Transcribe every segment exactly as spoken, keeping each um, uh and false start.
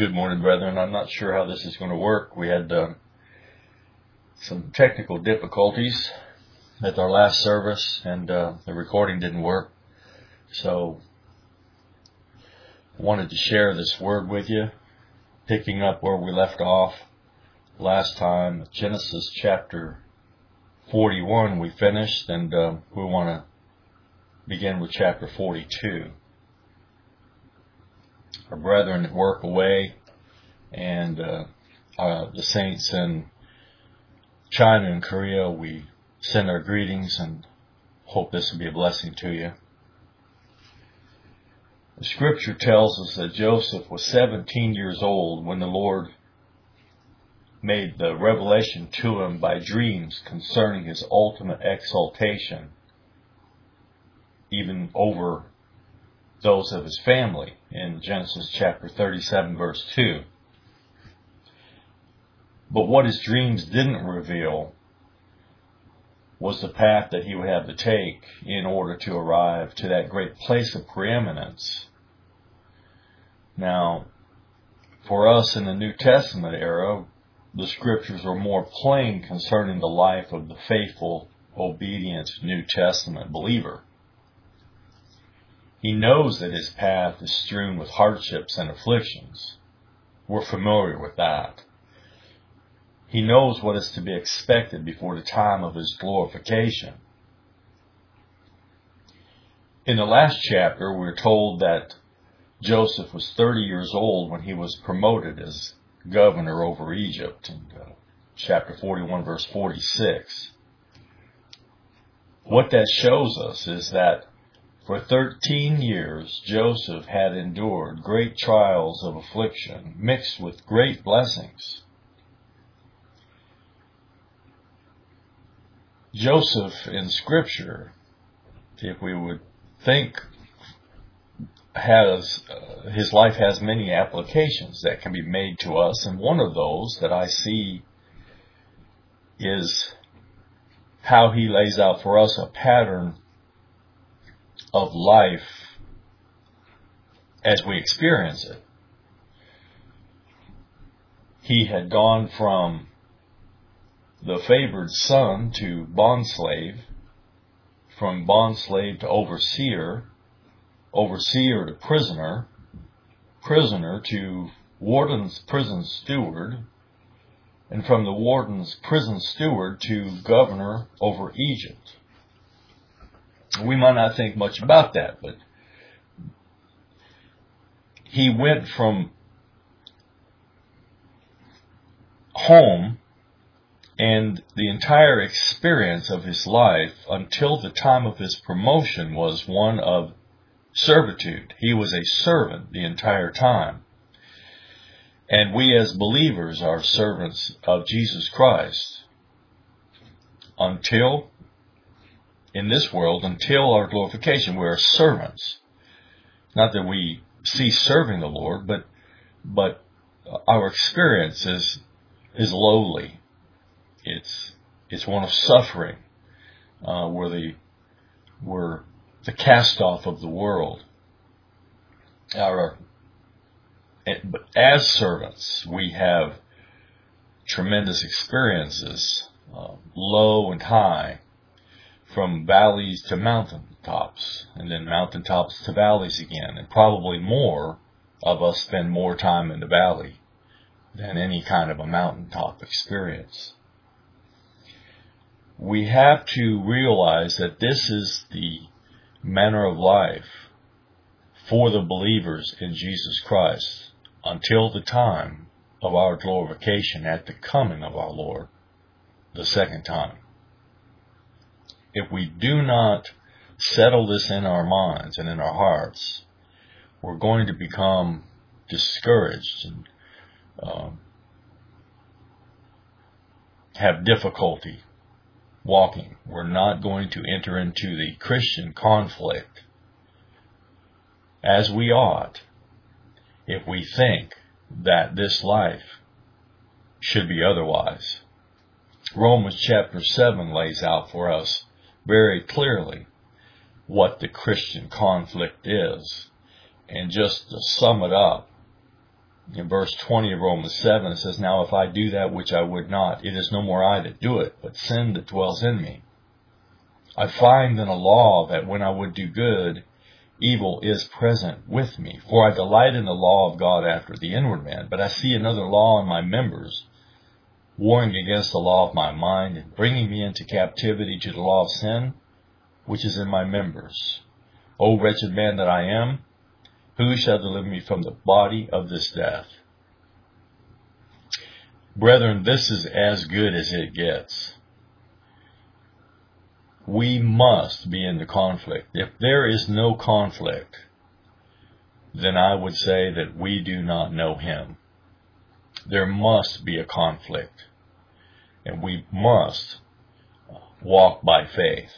Good morning, brethren. I'm not sure how this is going to work. We had uh, some technical difficulties at our last service, and uh, the recording didn't work. So I wanted to share this word with you, picking up where we left off last time. Genesis chapter forty-one we finished, and uh, we want to begin with chapter forty-two. Our brethren work away, and uh, uh, the saints in China and Korea, we send our greetings and hope this will be a blessing to you. The scripture tells us that Joseph was seventeen years old when the Lord made the revelation to him by dreams concerning his ultimate exaltation, even over those of his family, in Genesis chapter thirty-seven, verse two. But what his dreams didn't reveal was the path that he would have to take in order to arrive to that great place of preeminence. Now, for us in the New Testament era, the scriptures are more plain concerning the life of the faithful, obedient New Testament believer. He knows that his path is strewn with hardships and afflictions. We're familiar with that. He knows what is to be expected before the time of his glorification. In the last chapter, we're told that Joseph was thirty years old when he was promoted as governor over Egypt, in uh, chapter forty-one, verse forty-six. What that shows us is that for thirteen years, Joseph had endured great trials of affliction mixed with great blessings. Joseph in Scripture, if we would think, has uh, his life has many applications that can be made to us, and one of those that I see is how he lays out for us a pattern of life as we experience it. He had gone from the favored son to bondslave, from bondslave to overseer, overseer to prisoner, prisoner to warden's prison steward, and from the warden's prison steward to governor over Egypt. We might not think much about that, but he went from home, and the entire experience of his life until the time of his promotion was one of servitude. He was a servant the entire time. And we as believers are servants of Jesus Christ until, in this world, until our glorification. We are servants. Not that we cease serving the Lord, but but our experience is, is lowly. It's it's one of suffering. Uh, we're the we're the cast off of the world. Our but as servants, we have tremendous experiences, uh, low and high, from valleys to mountaintops, and then mountaintops to valleys again. And probably more of us spend more time in the valley than any kind of a mountaintop experience. We have to realize that this is the manner of life for the believers in Jesus Christ until the time of our glorification at the coming of our Lord the second time. If we do not settle this in our minds and in our hearts, we're going to become discouraged and um, have difficulty walking. We're not going to enter into the Christian conflict as we ought if we think that this life should be otherwise. Romans chapter seven lays out for us very clearly what the Christian conflict is. And just to sum it up, In verse twenty of Romans seven, it says, "Now if I do that which I would not, it is no more I that do it, but sin that dwells in me. I find in a law that when I would do good, evil is present with me. For I delight in the law of God after the inward man, but I see another law in my members, warring against the law of my mind, and bringing me into captivity to the law of sin, which is in my members. O wretched man that I am, who shall deliver me from the body of this death?" Brethren, this is as good as it gets. We must be in the conflict. If there is no conflict, then I would say that we do not know Him. There must be a conflict, and we must walk by faith.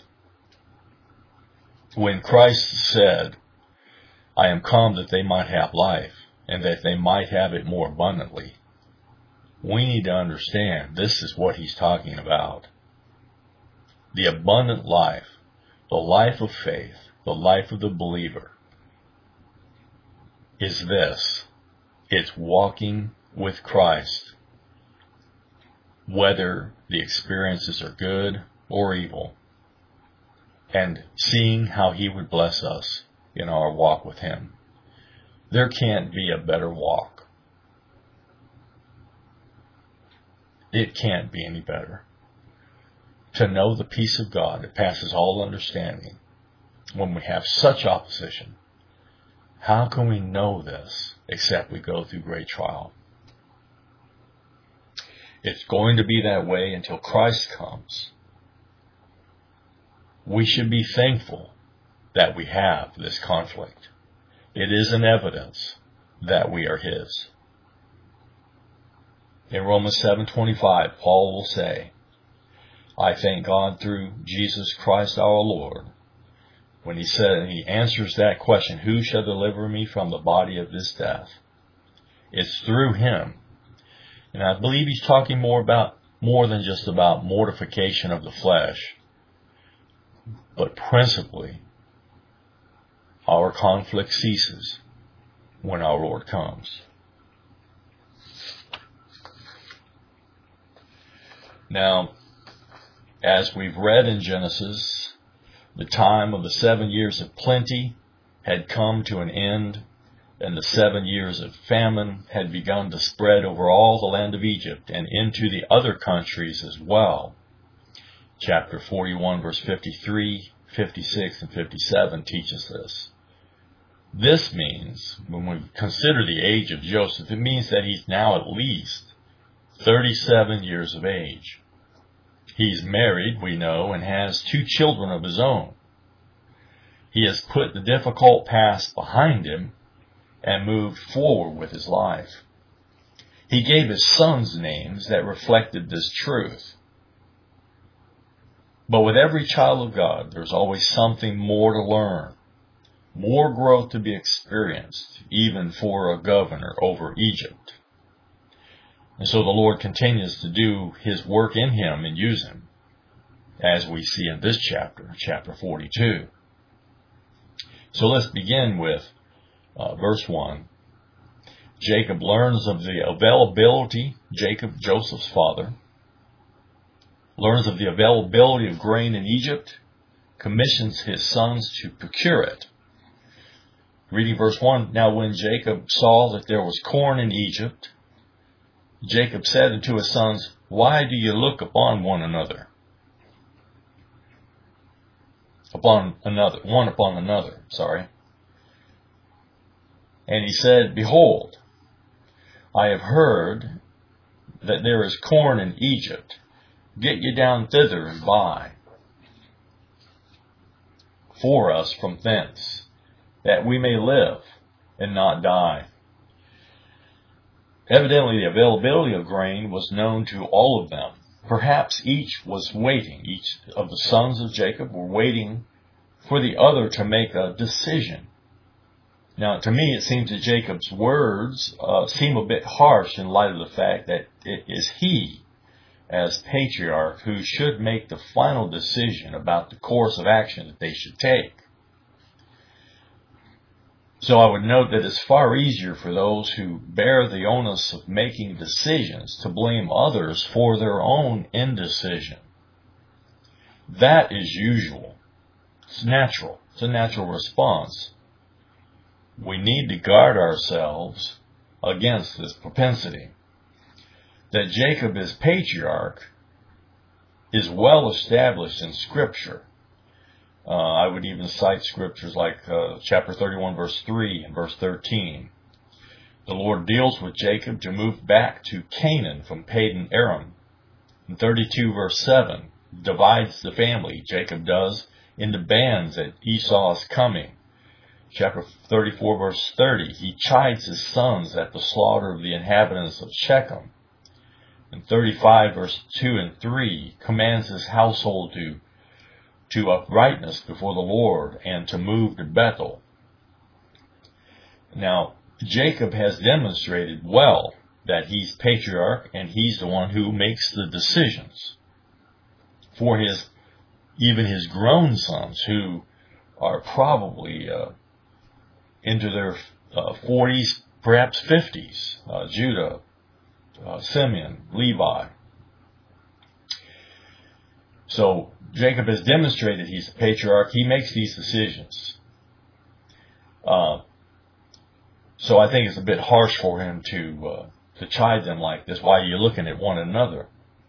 When Christ said, "I am come that they might have life, and that they might have it more abundantly," we need to understand this is what He's talking about. The abundant life, the life of faith, the life of the believer, is this. It's walking with Christ, whether the experiences are good or evil, and seeing how He would bless us in our walk with Him. There can't be a better walk. It can't be any better. To know the peace of God that passes all understanding when we have such opposition. How can we know this except we go through great trial? It's going to be that way until Christ comes. We should be thankful that we have this conflict. It is an evidence that we are His. In Romans seven twenty-five, Paul will say, "I thank God through Jesus Christ our Lord," when he said, he answers that question, "Who shall deliver me from the body of this death?" It's through Him. And I believe he's talking more about, more than just about mortification of the flesh, but principally, our conflict ceases when our Lord comes. Now, as we've read in Genesis, the time of the seven years of plenty had come to an end, and the seven years of famine had begun to spread over all the land of Egypt and into the other countries as well. Chapter forty-one, verse fifty-three, fifty-six, and fifty-seven teaches this. This means, when we consider the age of Joseph, it means that he's now at least thirty-seven years of age. He's married, we know, and has two children of his own. He has put the difficult past behind him and moved forward with his life. He gave his sons names that reflected this truth. But with every child of God, there's always something more to learn, more growth to be experienced, even for a governor over Egypt. And so the Lord continues to do His work in him and use him, as we see in this chapter, chapter forty-two. So let's begin with uh, verse one. Jacob learns of the availability, Jacob, Joseph's father, learns of the availability of grain in Egypt, commissions his sons to procure it. Reading verse one, "Now when Jacob saw that there was corn in Egypt, Jacob said unto his sons, Why do you look upon one another? Upon another, one upon another, sorry. And he said, Behold, I have heard that there is corn in Egypt. Get ye down thither and buy for us from thence, that we may live and not die." Evidently, the availability of grain was known to all of them. Perhaps each was waiting. Each of the sons of Jacob were waiting for the other to make a decision. Now, to me, it seems that Jacob's words uh, seem a bit harsh in light of the fact that it is he, as patriarch, who should make the final decision about the course of action that they should take. So I would note that it's far easier for those who bear the onus of making decisions to blame others for their own indecision. That is usual. It's natural. It's a natural response. We need to guard ourselves against this propensity. That Jacob is patriarch is well established in Scripture. Uh, I would even cite scriptures like uh, chapter thirty-one, verse three and verse thirteen. The Lord deals with Jacob to move back to Canaan from Padan Aram. In thirty-two, verse seven, divides the family, Jacob does, into bands at Esau's coming. Chapter thirty-four, verse thirty, he chides his sons at the slaughter of the inhabitants of Shechem. In thirty-five, verse two and three, commands his household to to uprightness before the Lord and to move to Bethel. Now, Jacob has demonstrated well that he's patriarch and he's the one who makes the decisions for his, even his grown sons who are probably uh, into their uh, forties, perhaps fifties, uh, Judah, uh, Simeon, Levi. So Jacob has demonstrated he's a patriarch. He makes these decisions. Uh, so I think it's a bit harsh for him to uh, to chide them like this while you're looking at one another.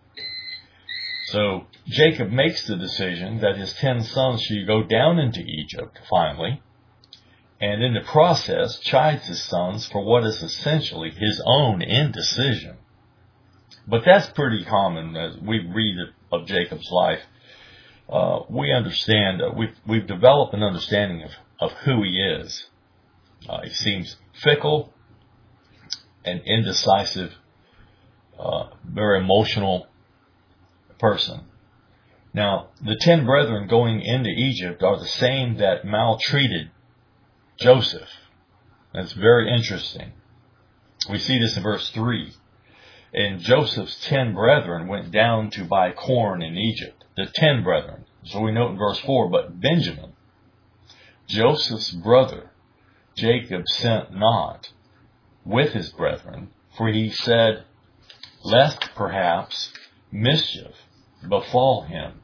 So Jacob makes the decision that his ten sons should go down into Egypt finally, and in the process chides his sons for what is essentially his own indecision. But that's pretty common as we read of Jacob's life. Uh, we understand, uh, we've, we've developed an understanding of, of who he is. Uh, he seems fickle and indecisive, uh, very emotional person. Now, the ten brethren going into Egypt are the same that maltreated Joseph. That's very interesting. We see this in verse three. And Joseph's ten brethren went down to buy corn in Egypt. The ten brethren. So we note in verse four, but Benjamin, Joseph's brother, Jacob sent not with his brethren, for he said, lest perhaps mischief befall him.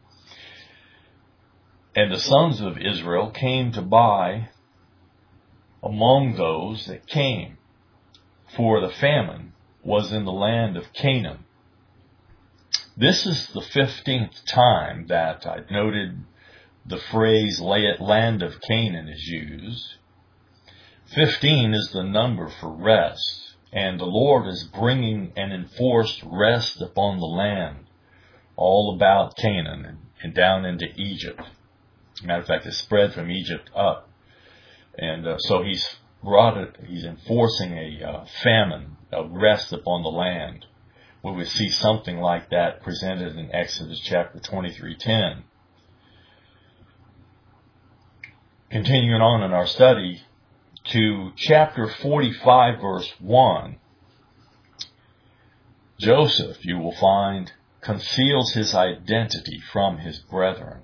And the sons of Israel came to buy among those that came, for the famine was in the land of Canaan. This is the fifteenth time that I've noted the phrase land of Canaan is used. Fifteen is the number for rest, and the Lord is bringing an enforced rest upon the land, all about Canaan and down into Egypt. Matter of fact, it spread from Egypt up. And uh, so he's brought it, he's enforcing a uh, famine, a rest upon the land. We would see something like that presented in Exodus chapter twenty-three ten. Continuing on in our study to chapter forty-five, verse one, Joseph, you will find, conceals his identity from his brethren.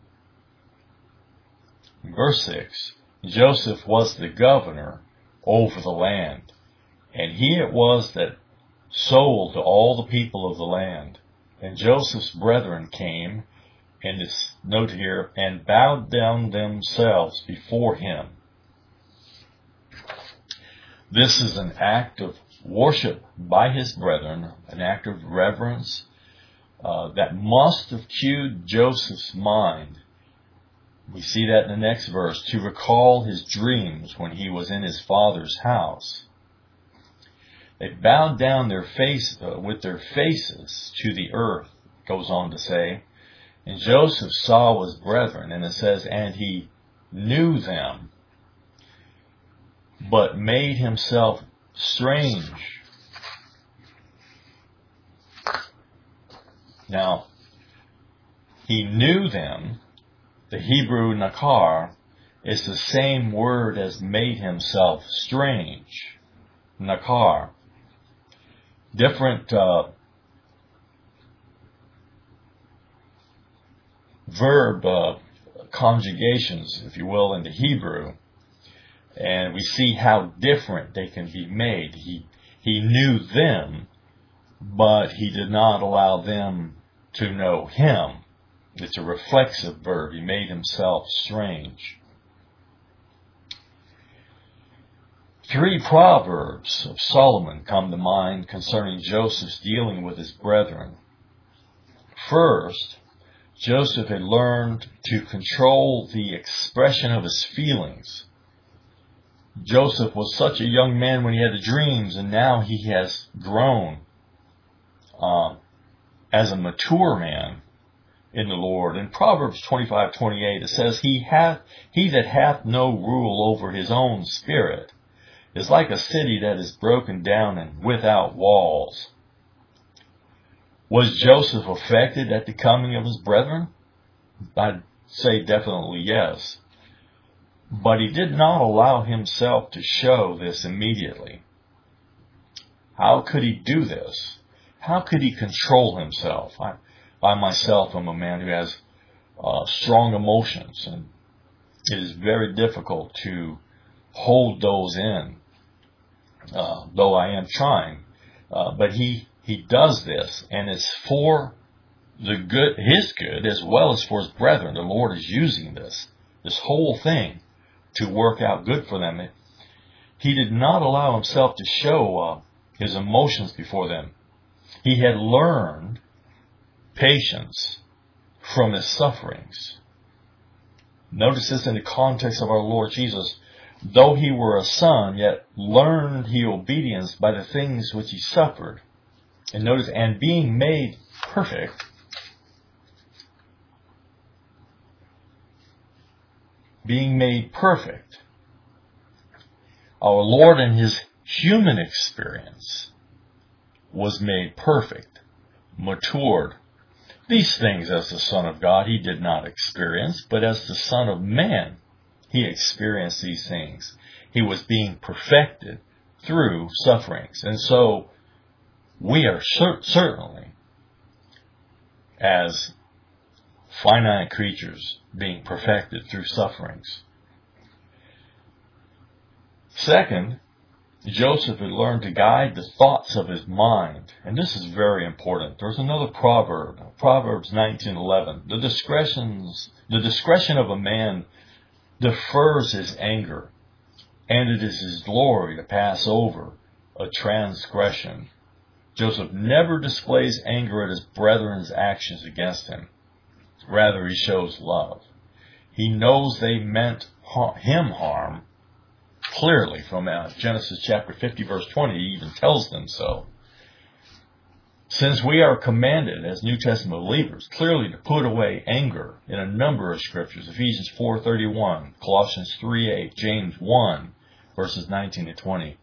In verse six, Joseph was the governor over the land, and he it was that sold to all the people of the land. And Joseph's brethren came, and it's note here, and bowed down themselves before him. This is an act of worship by his brethren, an act of reverence uh, that must have cued Joseph's mind. We see that in the next verse, to recall his dreams when he was in his father's house. They bowed down their face uh, with their faces to the earth, it goes on to say. And Joseph saw his brethren, and it says, and he knew them, but made himself strange. Now, he knew them. The Hebrew nakar is the same word as made himself strange. Nakar. Different uh, verb uh, conjugations, if you will, in the Hebrew. And we see how different they can be made. He, he knew them, but he did not allow them to know him. It's a reflexive verb. He made himself strange. Three proverbs of Solomon come to mind concerning Joseph's dealing with his brethren. First, Joseph had learned to control the expression of his feelings. Joseph was such a young man when he had the dreams, and now he has grown uh, as a mature man in the Lord. In Proverbs twenty-five twenty-eight, it says, He hath he that hath no rule over his own spirit is like a city that is broken down and without walls. Was Joseph affected at the coming of his brethren? I'd say definitely yes. But he did not allow himself to show this immediately. How could he do this? How could he control himself? I, I myself am a man who has uh, strong emotions, and it is very difficult to hold those in, uh, though I am trying. Uh, but he, he does this, and it's for the good, his good, as well as for his brethren. The Lord is using this, this whole thing, to work out good for them. He did not allow himself to show uh, his emotions before them. He had learned patience from his sufferings. Notice this in the context of our Lord Jesus. Though he were a son, yet learned he obedience by the things which he suffered. And notice, and being made perfect, being made perfect. Our Lord in his human experience was made perfect, matured. These things as the Son of God he did not experience, but as the Son of Man he experienced these things. He was being perfected through sufferings. And so we are cer- certainly, as finite creatures, being perfected through sufferings. Second, Joseph had learned to guide the thoughts of his mind. And this is very important. There's another proverb, Proverbs nineteen eleven. The discretions, the discretion of a man defers his anger, and it is his glory to pass over a transgression. Joseph never displays anger at his brethren's actions against him. Rather, he shows love. He knows they meant him harm. Clearly, from uh, Genesis chapter fifty, verse twenty, he even tells them so. Since we are commanded as New Testament believers clearly to put away anger in a number of scriptures, Ephesians four thirty-one, Colossians three eight, James one, verses nineteen to twenty.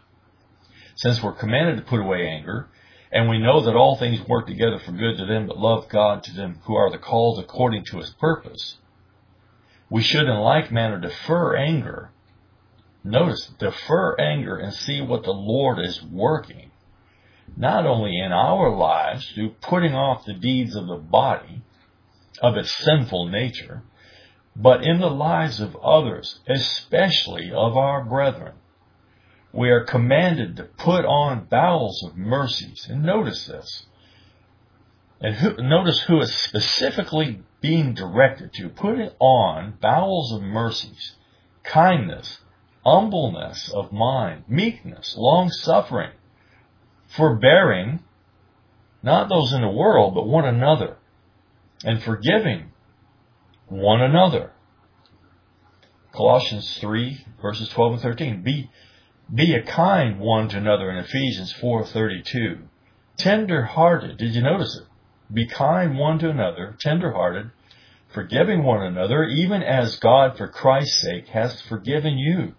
Since we're commanded to put away anger, and we know that all things work together for good to them that love God, to them who are the called according to his purpose, we should in like manner defer anger. Notice, defer anger and see what the Lord is working, not only in our lives through putting off the deeds of the body, of its sinful nature, but in the lives of others, especially of our brethren. We are commanded to put on bowels of mercies. And notice this. And who, notice who is specifically being directed to. Put it on bowels of mercies, kindness, humbleness of mind, meekness, long-suffering, forbearing, not those in the world, but one another, and forgiving one another. Colossians three, verses twelve and thirteen. Be, be a kind one to another in Ephesians four thirty-two. Tender-hearted. Did you notice it? Be kind one to another, tender-hearted, forgiving one another, even as God for Christ's sake has forgiven you.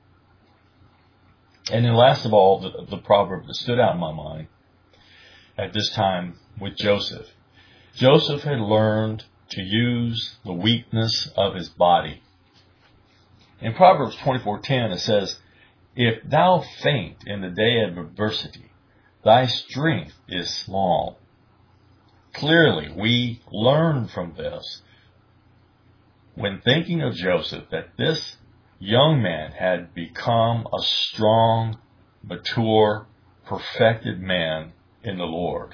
And then last of all, the, the proverb that stood out in my mind at this time with Joseph. Joseph had learned to use the weakness of his body. In Proverbs twenty-four ten, it says, If thou faint in the day of adversity, thy strength is small. Clearly, we learn from this, when thinking of Joseph, that this young man had become a strong, mature, perfected man in the Lord.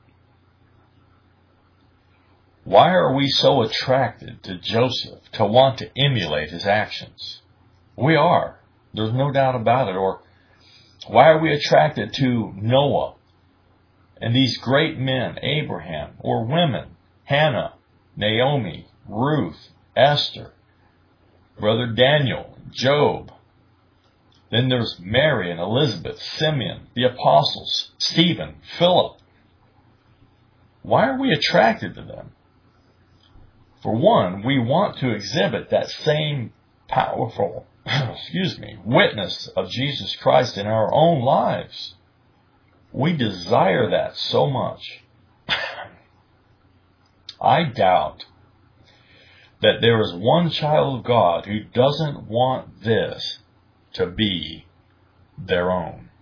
Why are we so attracted to Joseph to want to emulate his actions? We are. There's no doubt about it. Or why are we attracted to Noah and these great men, Abraham, or women, Hannah, Naomi, Ruth, Esther, Brother Daniel, Job? Then there's Mary and Elizabeth, Simeon, the apostles, Stephen, Philip. Why are we attracted to them? For one, we want to exhibit that same powerful, excuse me, witness of Jesus Christ in our own lives. We desire that so much. I doubt that there is one child of God who doesn't want this to be their own.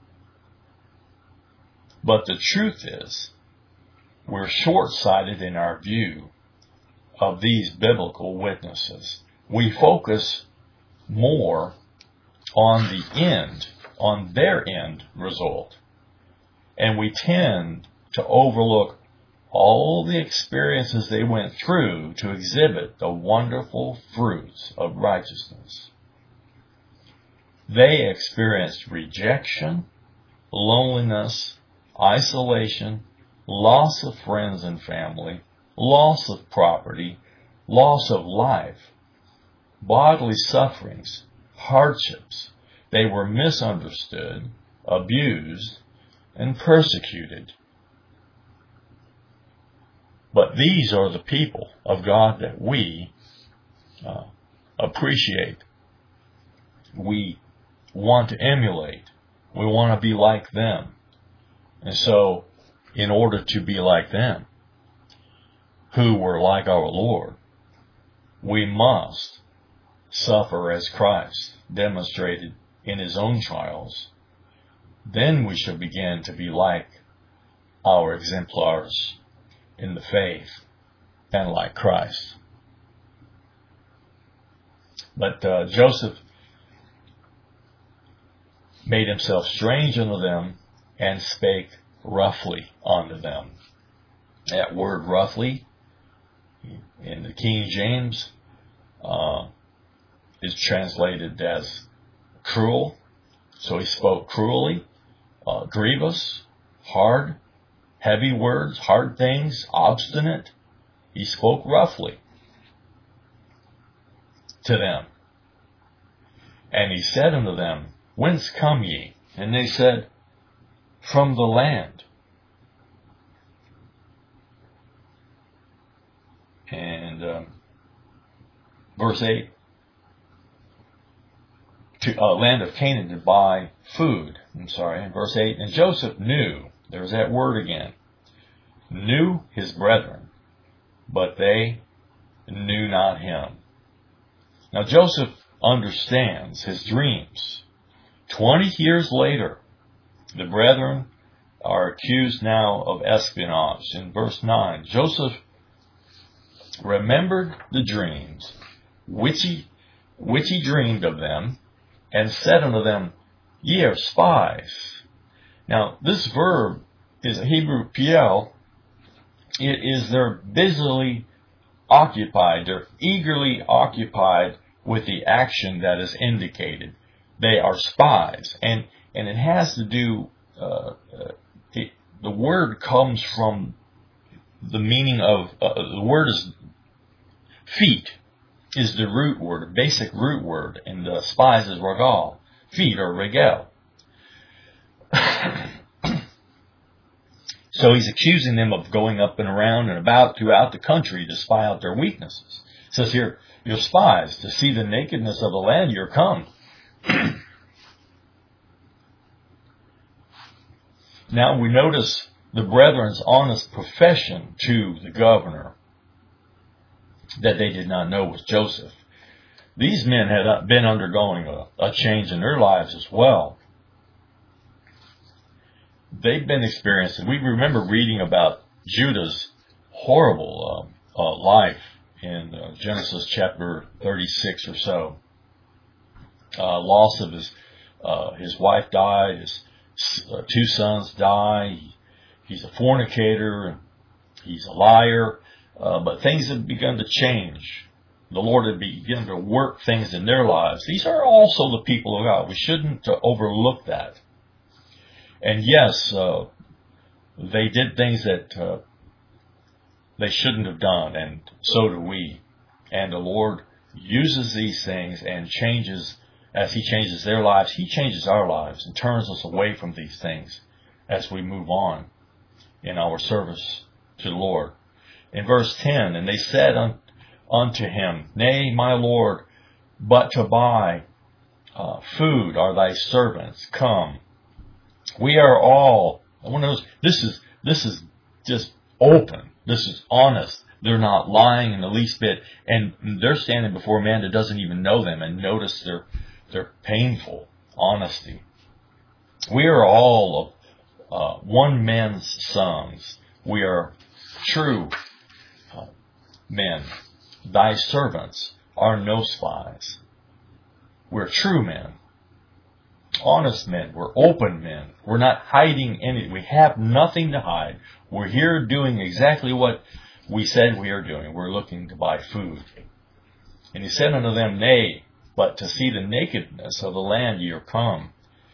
But the truth is, we're short-sighted in our view of these biblical witnesses. We focus more on the end, on their end result. And we tend to overlook all the experiences they went through to exhibit the wonderful fruits of righteousness. They experienced rejection, loneliness, isolation, loss of friends and family, loss of property, loss of life, bodily sufferings, hardships. They were misunderstood, abused, and persecuted. But these are the people of God that we uh, appreciate. We want to emulate. We want to be like them. And so, in order to be like them, who were like our Lord, we must suffer as Christ demonstrated in his own trials. Then we shall begin to be like our exemplars in the faith and like Christ. But uh, Joseph made himself strange unto them and spake roughly unto them. That word roughly in the King James uh, is translated as cruel. So he spoke cruelly, uh, grievous, hard, heavy words, hard things, obstinate. He spoke roughly to them. And he said unto them, Whence come ye? And they said, From the land. And um, verse eight, to uh, land of Canaan to buy food. I'm sorry, verse eight, and Joseph knew, there's that word again, knew his brethren, but they knew not him. Now Joseph understands his dreams. Twenty years later, the brethren are accused now of espionage. In verse nine, Joseph remembered the dreams which he, which he dreamed of them, and said unto them, Ye are spies. Now, this verb is a Hebrew piel. It is they're busily occupied. They're eagerly occupied with the action that is indicated. They are spies. And, and it has to do, uh, uh, it, the word comes from the meaning of, uh, the word is feet is the root word, a basic root word, and uh, spies is regal. Feet or regel. So he's accusing them of going up and around and about throughout the country to spy out their weaknesses. It says here, you're spies. To see the nakedness of the land, you're come. Now we notice the brethren's honest profession to the governor that they did not know was Joseph. These men had been undergoing a, a change in their lives as well. They've been experiencing, we remember reading about Judah's horrible uh, uh, life in uh, Genesis chapter thirty-six or so. uh, loss of his uh, his wife died, his uh, two sons die. He, he's a fornicator, he's a liar, uh, but things have begun to change. The Lord had begun to work things in their lives. These are also the people of God. We shouldn't uh, overlook that. And yes, uh, they did things that uh, they shouldn't have done, and so do we. And the Lord uses these things and changes, as He changes their lives, He changes our lives and turns us away from these things as we move on in our service to the Lord. In verse ten, and they said un, unto him, Nay, my Lord, but to buy uh, food are thy servants come. We are all, I want to know, this is, this is just open. This is honest. They're not lying in the least bit. And they're standing before a man that doesn't even know them, and notice their, their painful honesty. We are all of uh, one man's sons. We are true uh, men. Thy servants are no spies. We're true men. Honest men. We're open men. We're not hiding anything. We have nothing to hide. We're here doing exactly what we said we are doing. We're looking to buy food. And he said unto them, Nay, but to see the nakedness of the land ye are come.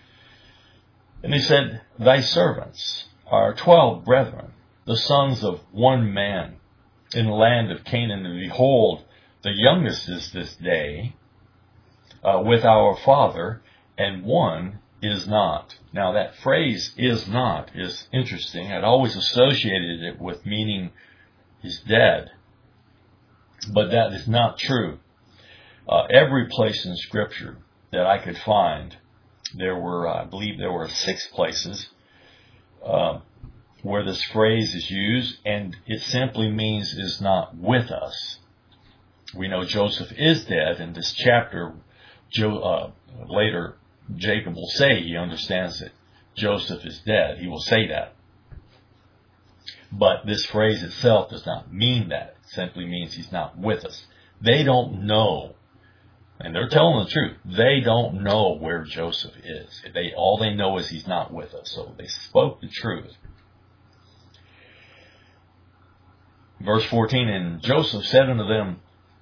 And he said, Thy servants are twelve brethren, the sons of one man, in the land of Canaan. And behold, the youngest is this day uh, with our father, and one is not. Now that phrase, is not, is interesting. I'd always associated it with meaning he's dead. But that is not true. Uh, every place in Scripture that I could find, there were, I believe there were six places uh, where this phrase is used, and it simply means is not with us. We know Joseph is dead. In this chapter, Jo, uh, later Jacob will say he understands that Joseph is dead. He will say that. But this phrase itself does not mean that. It simply means he's not with us. They don't know, and they're telling the truth, they don't know where Joseph is. They, all they know is he's not with us. So they spoke the truth. Verse fourteen, and Joseph said unto them,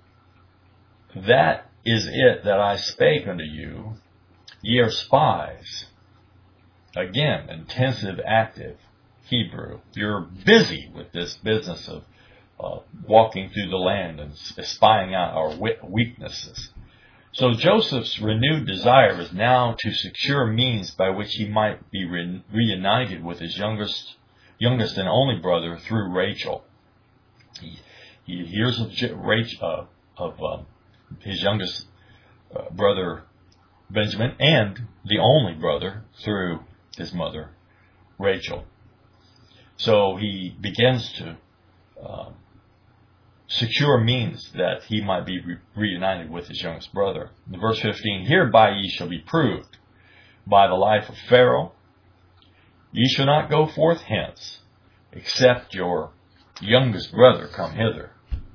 That is it that I spake unto you. Ye are spies. Again, intensive, active Hebrew. You're busy with this business of uh, walking through the land and spying out our weaknesses. So Joseph's renewed desire is now to secure means by which he might be re- reunited with his youngest, youngest and only brother through Rachel. He, he hears of Rachel, uh, of uh, his youngest uh, brother Benjamin, and the only brother through his mother Rachel. So he begins to uh, secure means that he might be re- reunited with his youngest brother. In verse fifteen, Hereby ye shall be proved by the life of Pharaoh. Ye shall not go forth hence, except your youngest brother come hither.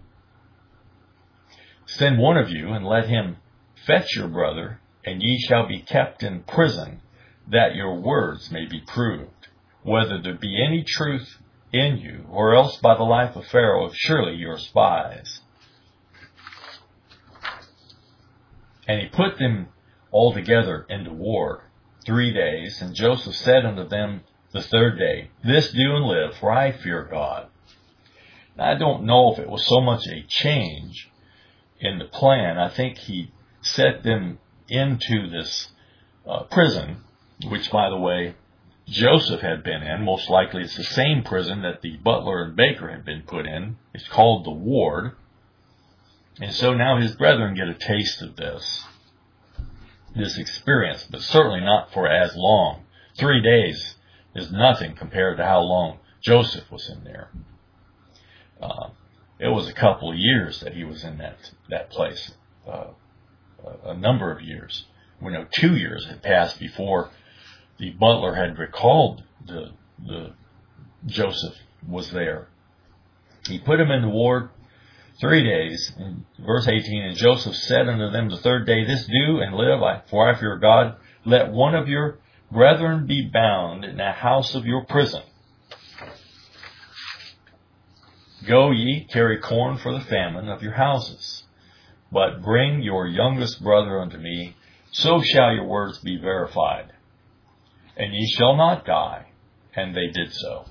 Send one of you, and let him fetch your brother, and ye shall be kept in prison, that your words may be proved, whether there be any truth in you, or else by the life of Pharaoh, surely you are spies. And he put them all together into ward three days, and Joseph said unto them the third day, This do and live, for I fear God. Now, I don't know if it was so much a change in the plan. I think he set them into this uh, prison, which, by the way, Joseph had been in. Most likely it's the same prison that the butler and baker had been put in. It's called the ward. And so now his brethren get a taste of this, this experience, but certainly not for as long. Three days is nothing compared to how long Joseph was in there. Uh, it was a couple of years that he was in that, that place. Uh, a number of years. We know two years had passed before the butler had recalled the, the Joseph was there. He put him in the ward three days. In verse eighteen, and Joseph said unto them the third day, this do and live, for I fear God. Let one of your brethren be bound in the house of your prison. Go ye, carry corn for the famine of your houses. But bring your youngest brother unto me, so shall your words be verified. And ye shall not die. And they did so.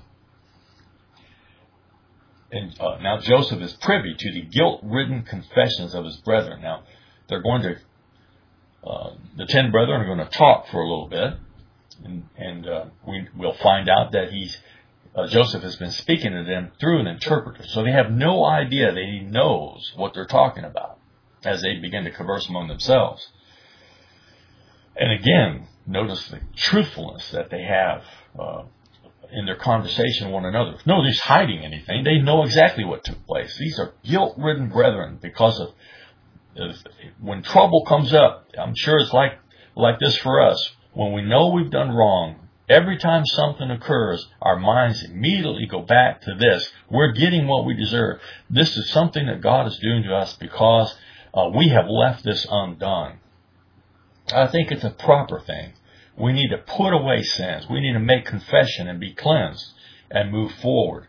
And uh, now Joseph is privy to the guilt-ridden confessions of his brethren. Now, they're going to, uh, the ten brethren are going to talk for a little bit. And, and uh, we will find out that he's, uh, Joseph has been speaking to them through an interpreter. So they have no idea that he knows what they're talking about as they begin to converse among themselves. And again, notice the truthfulness that they have uh, in their conversation with one another. Nobody's hiding anything. They know exactly what took place. These are guilt-ridden brethren because of, of when trouble comes up. I'm sure it's like like this for us. When we know we've done wrong, every time something occurs, our minds immediately go back to this. We're getting what we deserve. This is something that God is doing to us because uh, we have left this undone. I think it's a proper thing. We need to put away sins. We need to make confession and be cleansed and move forward.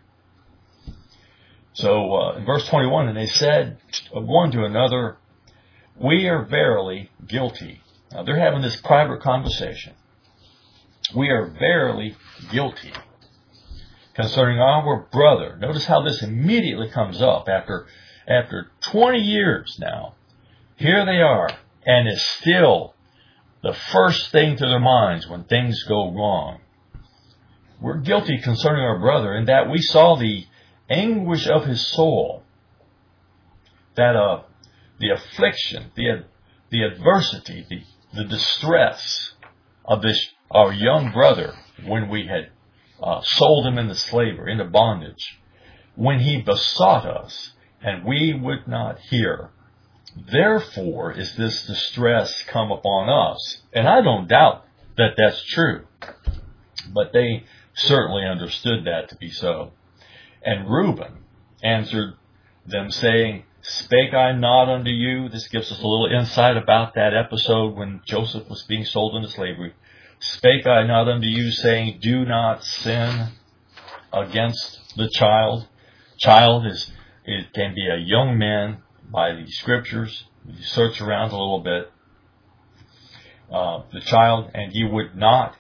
So uh, in verse twenty-one, and they said one to another, we are verily guilty. Now they're having this private conversation. We are verily guilty concerning our brother. Notice how this immediately comes up after, after twenty years now. Here they are, and it's still the first thing to their minds when things go wrong. We're guilty concerning our brother in that we saw the anguish of his soul, that uh, the affliction, the the adversity, the, the distress of this our young brother when we had uh, sold him into slavery, into bondage, when he besought us and we would not hear. Therefore is this distress come upon us. And I don't doubt that that's true. But they certainly understood that to be so. And Reuben answered them, saying, spake I not unto you? This gives us a little insight about that episode when Joseph was being sold into slavery. Spake I not unto you, saying, do not sin against the child. Child is, it can be a young man. By the scriptures, if you search around a little bit, uh, the child, and ye would not.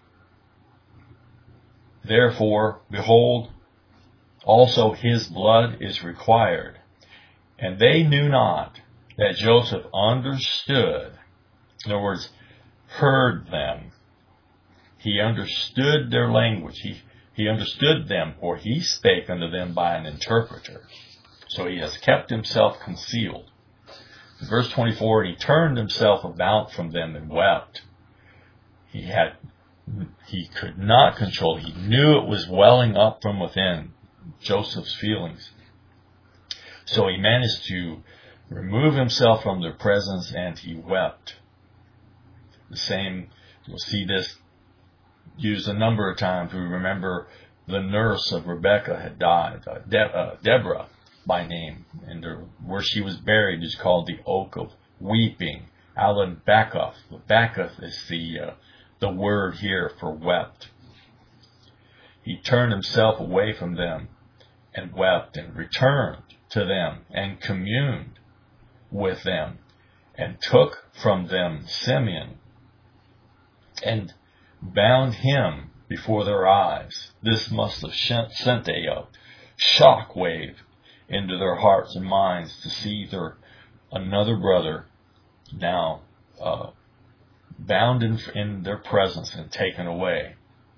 Therefore, behold, also his blood is required. And they knew not that Joseph understood, in other words, heard them. He understood their language. He, he understood them, for he spake unto them by an interpreter. So he has kept himself concealed. In verse twenty-four, and he turned himself about from them and wept. He had, he could not control. He knew it was welling up from within, Joseph's feelings. So he managed to remove himself from their presence, and he wept. The same, you'll see this used a number of times. We remember the nurse of Rebekah had died, uh, De- uh, Deborah by name, and there, where she was buried is called the Oak of Weeping. Alan Backup. Backup is the uh, the word here for wept. He turned himself away from them and wept, and returned to them and communed with them, and took from them Simeon and bound him before their eyes. This must have sent a uh, shock wave into their hearts and minds to see their another brother now uh, bound in, in their presence and taken away.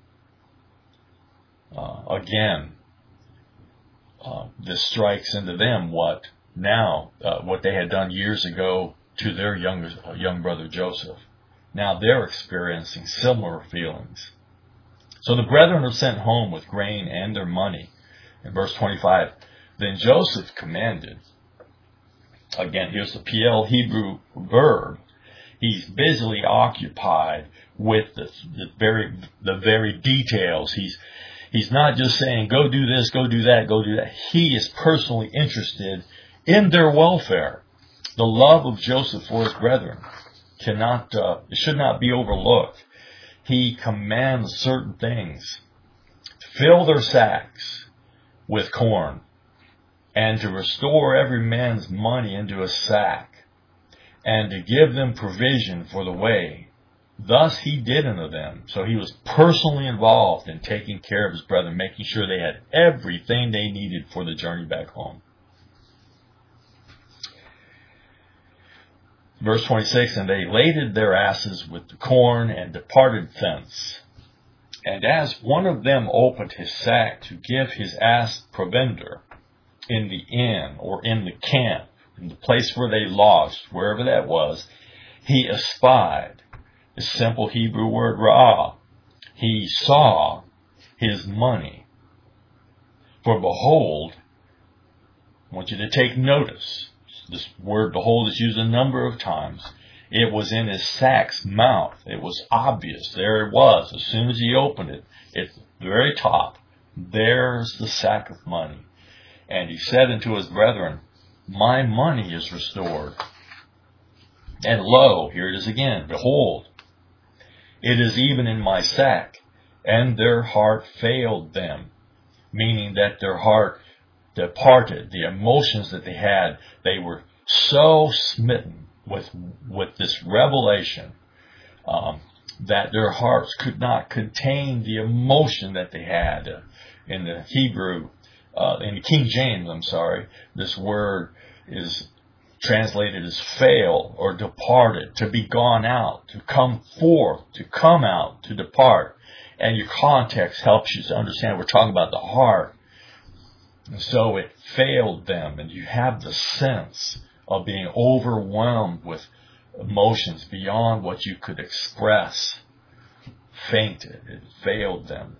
Uh, again, uh, this strikes into them what now uh, what they had done years ago to their younger, uh, young brother Joseph. Now they're experiencing similar feelings. So the brethren are sent home with grain and their money. In verse twenty-five, then Joseph commanded. Again, here's the P L Hebrew verb. He's busily occupied with the, the very the very details. He's he's not just saying, go do this, go do that, go do that. He is personally interested in their welfare. The love of Joseph for his brethren cannot, uh, it should not be overlooked. He commands certain things: to fill their sacks with corn, and to restore every man's money into a sack, and to give them provision for the way. Thus he did unto them. So he was personally involved in taking care of his brethren, making sure they had everything they needed for the journey back home. Verse twenty-six, and they laded their asses with the corn and departed thence. And as one of them opened his sack to give his ass provender in the inn or in the camp, in the place where they lodged, wherever that was, he espied, the simple Hebrew word ra'ah, he saw his money. For behold, I want you to take notice. This word behold is used a number of times. It was in his sack's mouth. It was obvious. There it was. As soon as he opened it, at the very top, there's the sack of money. And he said unto his brethren, my money is restored. And lo, here it is again, behold, it is even in my sack. And their heart failed them, meaning that their heart departed. The emotions that they had, they were so smitten with with this revelation um, that their hearts could not contain the emotion that they had. Uh, in the Hebrew, uh, in the King James, I'm sorry, this word is translated as fail or departed, to be gone out, to come forth, to come out, to depart. And your context helps you to understand we're talking about the heart. And so it failed them, and you have the sense of being overwhelmed with emotions beyond what you could express. Fainted. It failed them.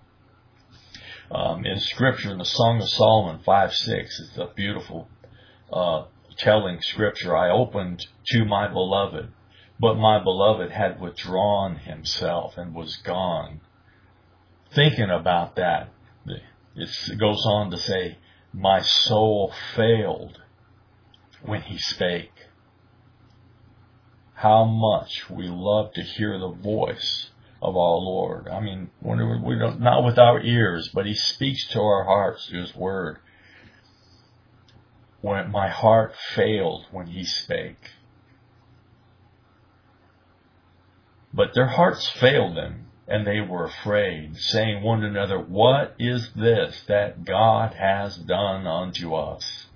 Um, in Scripture, in the Song of Solomon five six, it's a beautiful uh, telling Scripture. I opened to my beloved, but my beloved had withdrawn himself and was gone. Thinking about that, it goes on to say, my soul failed when he spake. How much we love to hear the voice of our Lord. I mean, when we don't, not with our ears, but he speaks to our hearts through his word. When my heart failed when he spake. But their hearts failed them. And they were afraid, saying one to another, what is this that God has done unto us?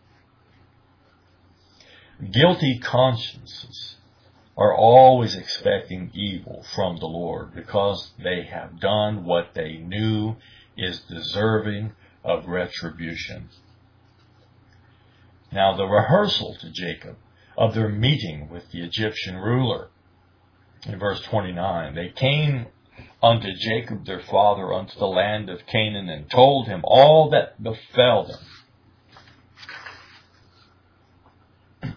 Guilty consciences are always expecting evil from the Lord because they have done what they knew is deserving of retribution. Now the rehearsal to Jacob of their meeting with the Egyptian ruler. In verse twenty-nine, they came unto Jacob their father unto the land of Canaan, and told him all that befell them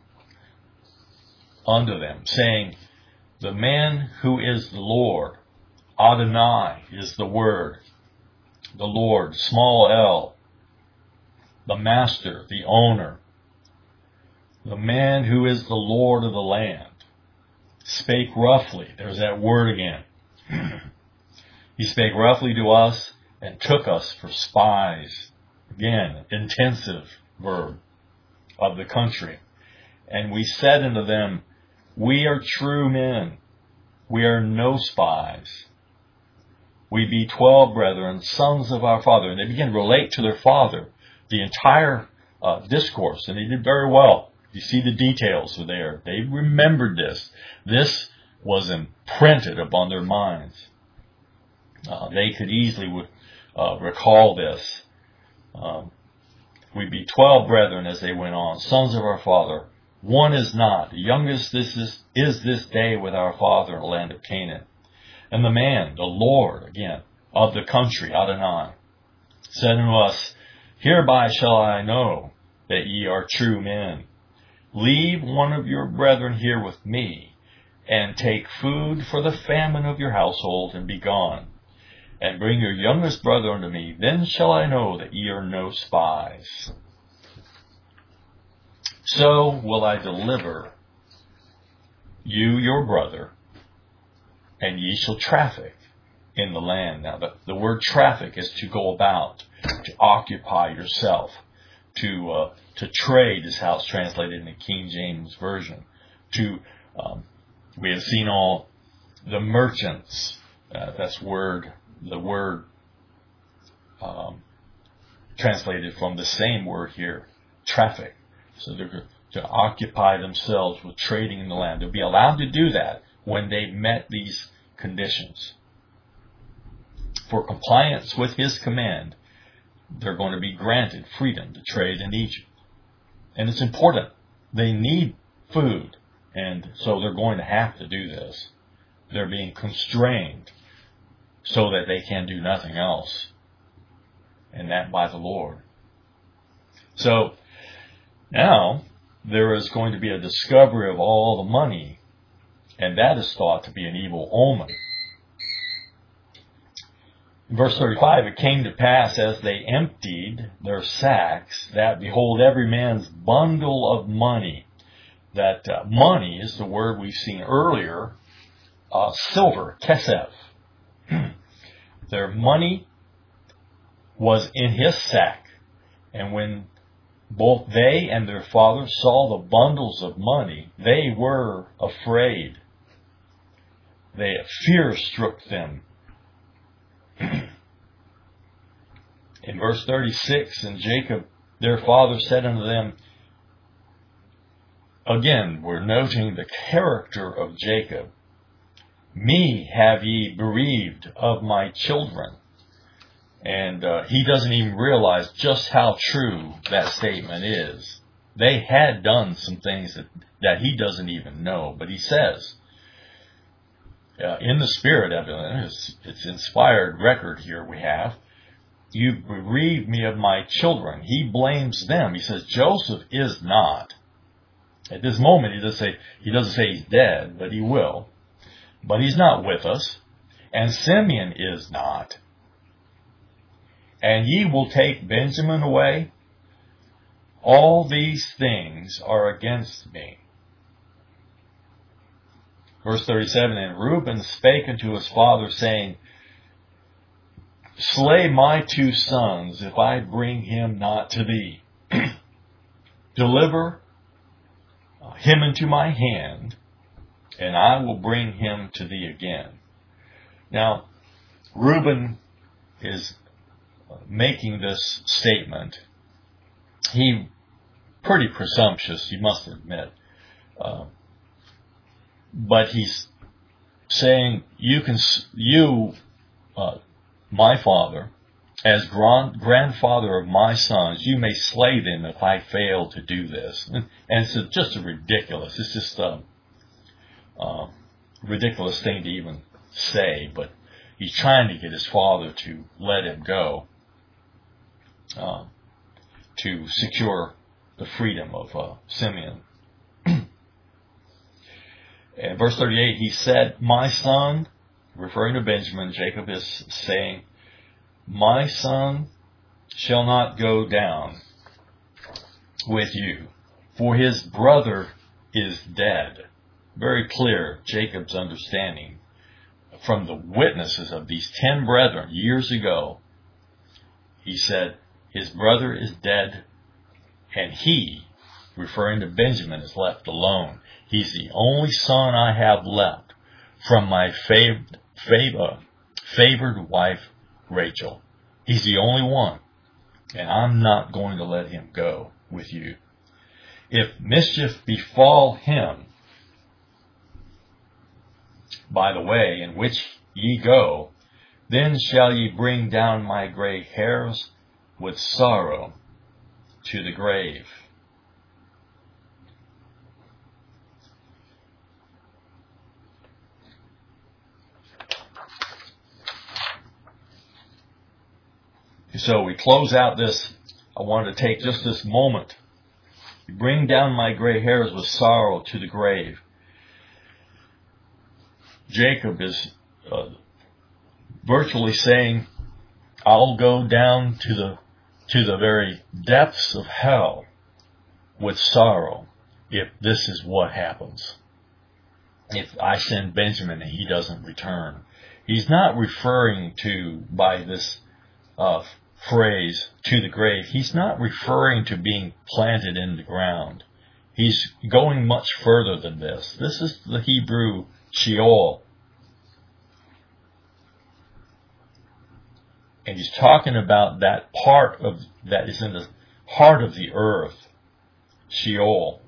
unto them, saying, the man who is the Lord, Adonai is the word, the Lord, small l, the master, the owner, the man who is the Lord of the land, spake roughly. There's that word again. He spake roughly to us and took us for spies. Again, intensive verb of the country. And we said unto them, we are true men. We are no spies. We be twelve brethren, sons of our father. And they begin to relate to their father the entire uh, discourse. And they did very well. You see the details are there. They remembered this. This was imprinted upon their minds. Uh, they could easily uh, recall this. Um, we be twelve brethren, as they went on, sons of our father. One is not. The youngest this is, is this day with our father in the land of Canaan. And the man, the Lord, again, of the country, Adonai, said unto us, hereby shall I know that ye are true men. Leave one of your brethren here with me, and take food for the famine of your household, and be gone. And bring your youngest brother unto me, then shall I know that ye are no spies. so will I deliver you, your brother, and ye shall traffic in the land. Now, the, the word traffic is to go about, to occupy yourself, to uh, to trade is how it's translated in the King James Version. To um, we have seen all the merchants. Uh, that's word the word um, translated from the same word here, traffic. So they're to occupy themselves with trading in the land. They'll be allowed to do that when they met these conditions. For compliance with his command, they're going to be granted freedom to trade in Egypt. And it's important. They need food, and so they're going to have to do this. They're being constrained so that they can do nothing else, and that by the Lord. So now there is going to be a discovery of all the money, and that is thought to be an evil omen. In verse thirty-five, it came to pass as they emptied their sacks that, behold, every man's bundle of money. That uh, money is the word we've seen earlier, uh, silver, kesef. Their money was in his sack. And when both they and their father saw the bundles of money, they were afraid. They fear struck them. In verse thirty-six, and Jacob, their father, said unto them, again, we're noting the character of Jacob. Me have ye bereaved of my children. And uh, he doesn't even realize just how true that statement is. They had done some things that, that he doesn't even know. But he says, uh, in the spirit of it, it's, it's inspired record here we have, you bereaved me of my children. He blames them. He says, Joseph is not. At this moment, he doesn't say, he doesn't say he's dead, but he will. But he's not with us. And Simeon is not. And ye will take Benjamin away. All these things are against me. Verse thirty-seven, and Reuben spake unto his father, saying, slay my two sons, if I bring him not to thee. Deliver him into my hand, and I will bring him to thee again. Now, Reuben is making this statement. He pretty presumptuous, you must admit. Uh, but he's saying, you can, you, uh, my father, as grand, grandfather of my sons, you may slay them if I fail to do this. And it's just a ridiculous, it's just a, a ridiculous thing to even say, but he's trying to get his father to let him go, uh, to secure the freedom of uh, Simeon. In verse thirty-eight, he said, my son, referring to Benjamin, Jacob is saying, my son shall not go down with you, for his brother is dead. Very clear, Jacob's understanding from the witnesses of these ten brethren years ago. He said, his brother is dead, and he, referring to Benjamin, is left alone. He's the only son I have left from my fav- fav- favored wife, Rachel. He's the only one, and I'm not going to let him go with you. If mischief befall him by the way in which ye go, then shall ye bring down my gray hairs with sorrow to the grave. So we close out this. I wanted to take just this moment. Bring down my gray hairs with sorrow to the grave. Jacob is uh, virtually saying, I'll go down to the to the very depths of hell with sorrow if this is what happens. If I send Benjamin and he doesn't return. He's not referring to, by this uh, phrase, to the grave. He's not referring to being planted in the ground. He's going much further than this. This is the Hebrew Sheol. And he's talking about that part of that is in the heart of the earth, Sheol.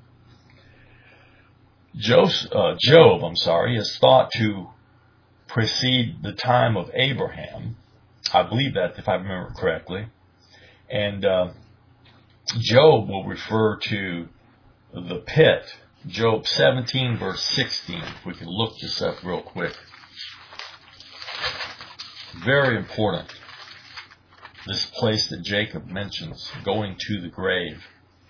Joseph, uh, Job, I'm sorry, is thought to precede the time of Abraham. I believe that, if I remember correctly. And uh, Job will refer to the pit. Job seventeen, verse sixteen. If we can look this up real quick. Very important. This place that Jacob mentions, going to the grave.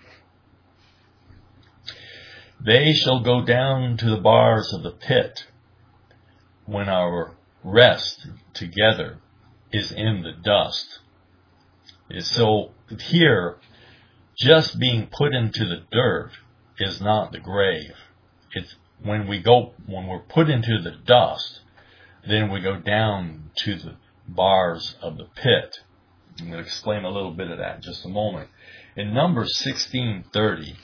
They shall go down to the bars of the pit when our rest together is in the dust. So here, just being put into the dirt is not the grave. It's when we go, when we're put into the dust, then we go down to the bars of the pit. I'm going to explain a little bit of that in just a moment. In Numbers sixteen thirty,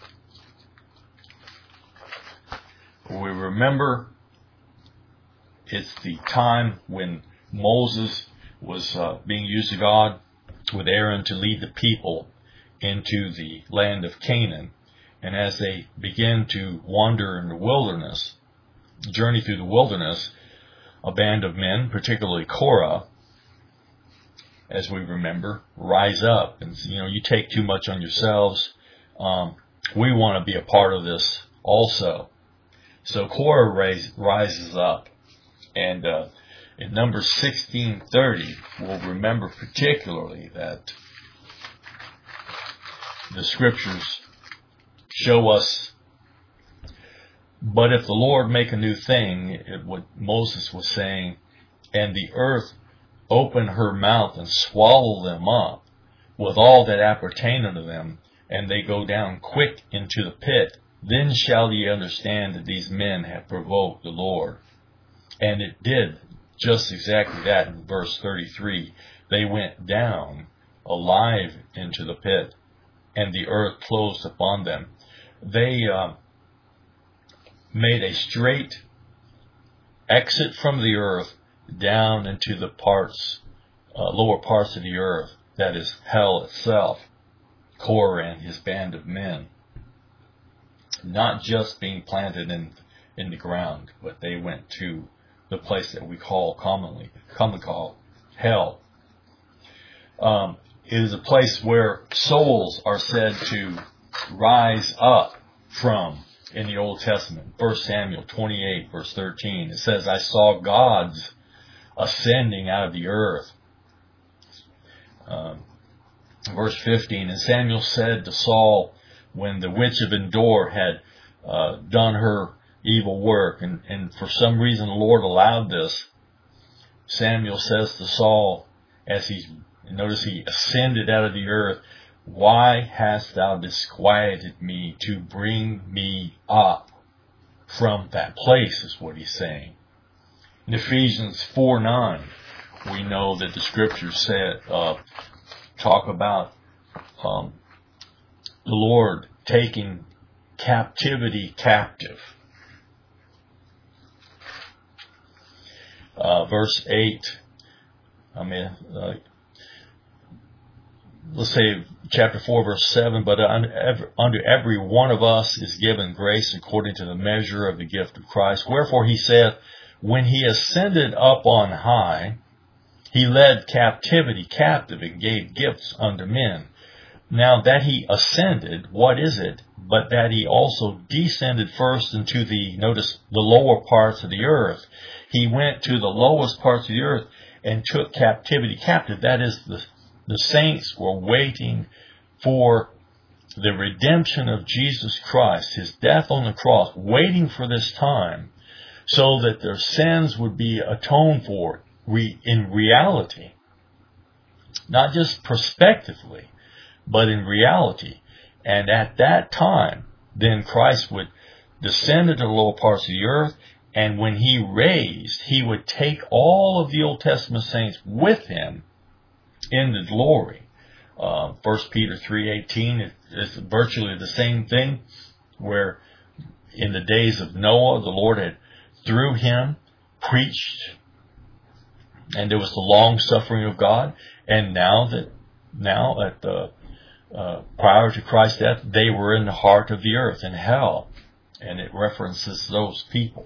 we remember it's the time when Moses was uh, being used of God with Aaron to lead the people into the land of Canaan. And as they begin to wander in the wilderness, journey through the wilderness, a band of men, particularly Korah, as we remember, rise up and, you know, you take too much on yourselves. Um, we want to be a part of this also. So Korah rise, rises up, and uh, in Numbers sixteen thirty, we'll remember particularly that the scriptures show us, but if the Lord make a new thing, it, what Moses was saying, and the earth open her mouth and swallow them up with all that appertain unto them, and they go down quick into the pit, then shall ye understand that these men have provoked the Lord. And it did just exactly that in verse thirty-three. They went down alive into the pit, and the earth closed upon them. They uh, made a straight exit from the earth down into the parts, uh, lower parts of the earth, that is hell itself, Korah and his band of men. Not just being planted in in the ground, but they went to the place that we call commonly, commonly call hell. Um, it is a place where souls are said to rise up from in the Old Testament. First Samuel twenty-eight, verse thirteen. It says, I saw gods ascending out of the earth. Um, verse fifteen, and Samuel said to Saul, when the witch of Endor had uh, done her evil work, and, and for some reason the Lord allowed this, Samuel says to Saul, as he, notice he ascended out of the earth, why hast thou disquieted me to bring me up from that place, is what he's saying. In Ephesians four nine, we know that the scriptures said, uh, talk about um, the Lord taking captivity captive. Uh, verse eight, I mean, uh, let's say chapter four, verse seven, but under every, under every one of us is given grace according to the measure of the gift of Christ. Wherefore he saith, when he ascended up on high, he led captivity captive and gave gifts unto men. Now that he ascended, what is it? But that he also descended first into the, notice, the lower parts of the earth. He went to the lowest parts of the earth and took captivity captive. That is, the, the saints were waiting for the redemption of Jesus Christ, his death on the cross, waiting for this time so that their sins would be atoned for re, in reality, not just prospectively, but in reality. And at that time, then Christ would descend into the lower parts of the earth, and when he raised, he would take all of the Old Testament saints with him into glory. Uh, First Peter three eighteen is virtually the same thing, where in the days of Noah, the Lord had, through him, preached, and there was the long suffering of God. And now that, now at the, uh, prior to Christ's death, they were in the heart of the earth, in hell. And it references those people.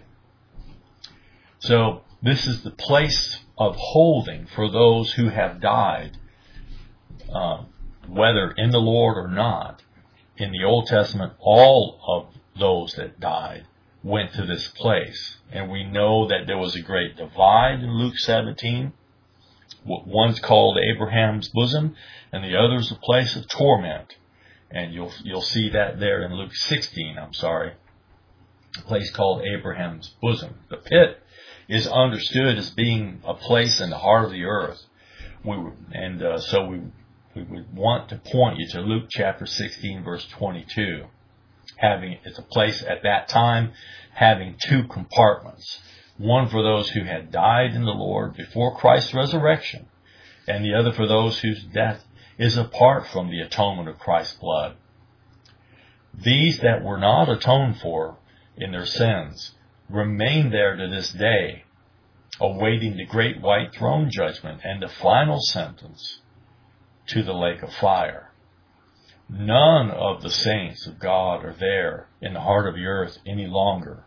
So this is the place of holding for those who have died, uh, whether in the Lord or not. In the Old Testament, all of those that died went to this place. And we know that there was a great divide in Luke seventeen. One's called Abraham's bosom, and the other's a place of torment. And you'll you'll see that there in Luke sixteen, I'm sorry. A place called Abraham's bosom. The pit is understood as being a place in the heart of the earth. We and uh, so we we would want to point you to Luke chapter sixteen, verse twenty-two. Having it's a place at that time having two compartments. One for those who had died in the Lord before Christ's resurrection, and the other for those whose death is apart from the atonement of Christ's blood. These that were not atoned for in their sins remain there to this day, awaiting the great white throne judgment and the final sentence to the lake of fire. None of the saints of God are there in the heart of the earth any longer.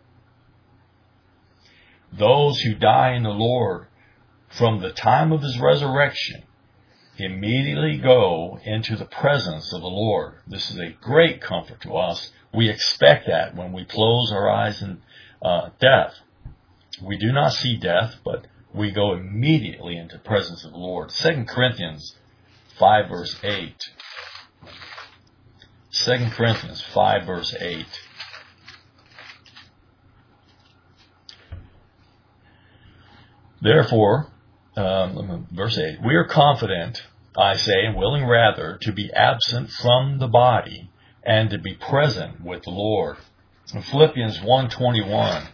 Those who die in the Lord from the time of his resurrection immediately go into the presence of the Lord. This is a great comfort to us. We expect that when we close our eyes in uh, death. We do not see death, but we go immediately into the presence of the Lord. Second Corinthians five verse eight. Second Corinthians five verse eight. Therefore, um, verse eight, we are confident, I say, and willing rather to be absent from the body and to be present with the Lord. In Philippians one twenty-one,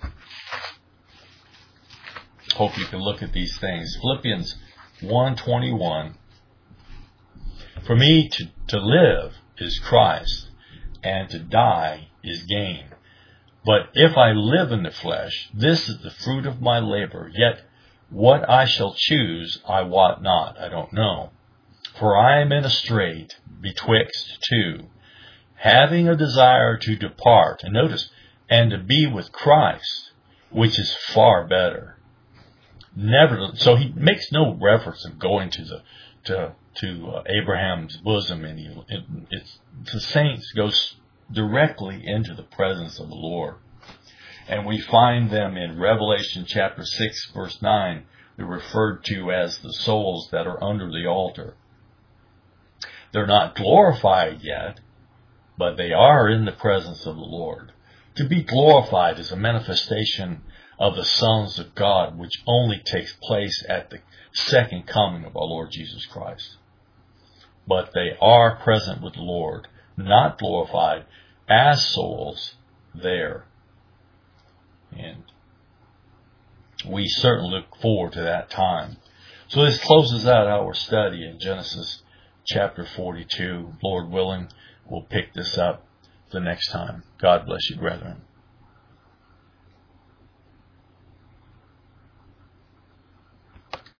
hope you can look at these things. Philippians one twenty-one, for me to, to live is Christ, and to die is gain. But if I live in the flesh, this is the fruit of my labor, yet what I shall choose I wot not, I don't know. For I am in a strait betwixt two, having a desire to depart, and notice, and to be with Christ, which is far better. Never, so he makes no reference of going to the to to uh, Abraham's bosom, and he, it, it's the saints goes directly into the presence of the Lord. And we find them in Revelation chapter six, verse nine. They're referred to as the souls that are under the altar. They're not glorified yet, but they are in the presence of the Lord. To be glorified is a manifestation of the sons of God, which only takes place at the second coming of our Lord Jesus Christ. But they are present with the Lord, not glorified as souls there. And we certainly look forward to that time. So this closes out our study in Genesis chapter forty-two. Lord willing, we'll pick this up the next time. God bless you, brethren.